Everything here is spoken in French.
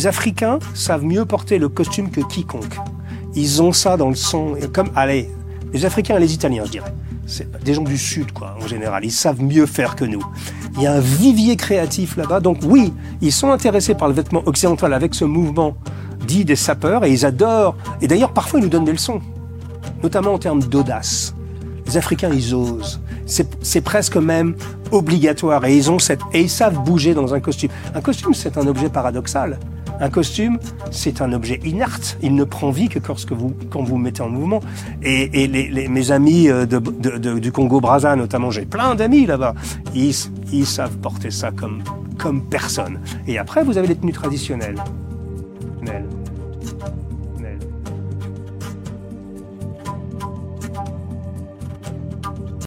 Les Africains savent mieux porter le costume que quiconque. Ils ont ça dans le sang. Les Africains et les Italiens, je dirais. C'est des gens du Sud, quoi, en général. Ils savent mieux faire que nous. Il y a un vivier créatif là-bas. Donc oui, ils sont intéressés par le vêtement occidental avec ce mouvement dit des sapeurs et ils adorent. Et d'ailleurs, parfois, ils nous donnent des leçons, notamment en termes d'audace. Les Africains, ils osent. C'est presque même obligatoire. Et ils savent bouger dans un costume. Un costume, c'est un objet paradoxal. Un costume, c'est un objet inerte. Il ne prend vie que quand vous mettez en mouvement. Et mes amis du Congo-Brazza, notamment, j'ai plein d'amis là-bas. Ils savent porter ça comme personne. Et après, vous avez les tenues traditionnelles.